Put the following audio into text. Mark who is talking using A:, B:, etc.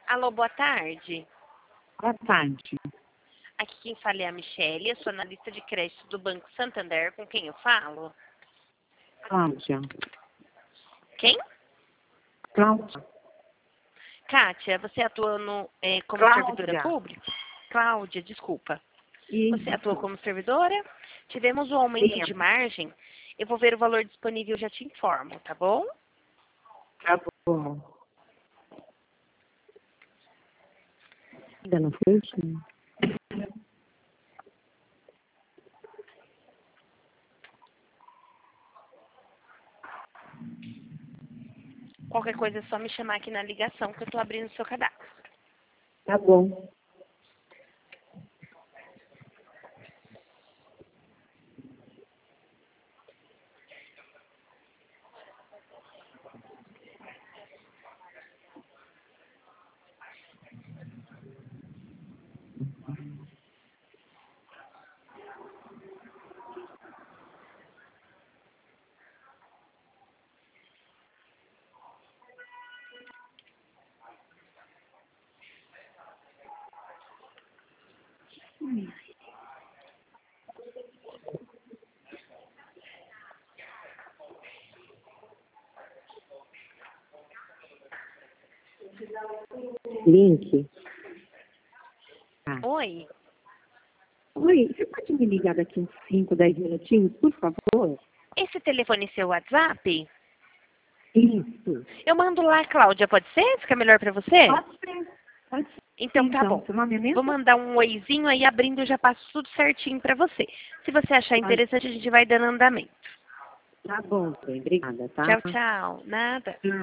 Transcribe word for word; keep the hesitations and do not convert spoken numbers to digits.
A: Alô, boa tarde.
B: Boa tarde.
A: Aqui quem fala é a Michele, eu sou analista de crédito do Banco Santander, com quem eu falo?
B: Cláudia.
A: Quem?
B: Cláudia.
A: Kátia, você atua no, eh, como
B: Cláudia.
A: servidora pública? Cláudia, desculpa.
B: Isso.
A: Você atua como servidora? Tivemos um aumento
B: Sim.
A: de margem. Eu vou ver o valor disponível e já te informo, tá bom?
B: Tá bom. Ainda não foi assim?
A: Qualquer coisa é só me chamar aqui na ligação que eu estou abrindo o seu cadastro.
B: Tá bom. Link. Ah.
A: Oi?
B: Oi, você pode me ligar daqui uns cinco, dez minutinhos, por favor?
A: Esse telefone é seu WhatsApp?
B: Isso.
A: Eu mando lá, Cláudia, pode ser? Fica melhor pra você?
B: Pode ser. Pode ser.
A: Então tá bom.
B: Seu nome é mesmo?
A: Vou mandar um oizinho aí abrindo, eu já passo tudo certinho pra você. Se você achar interessante, a gente vai dando andamento.
B: Tá bom, bem. Obrigada, tá?
A: Tchau, tchau. Nada.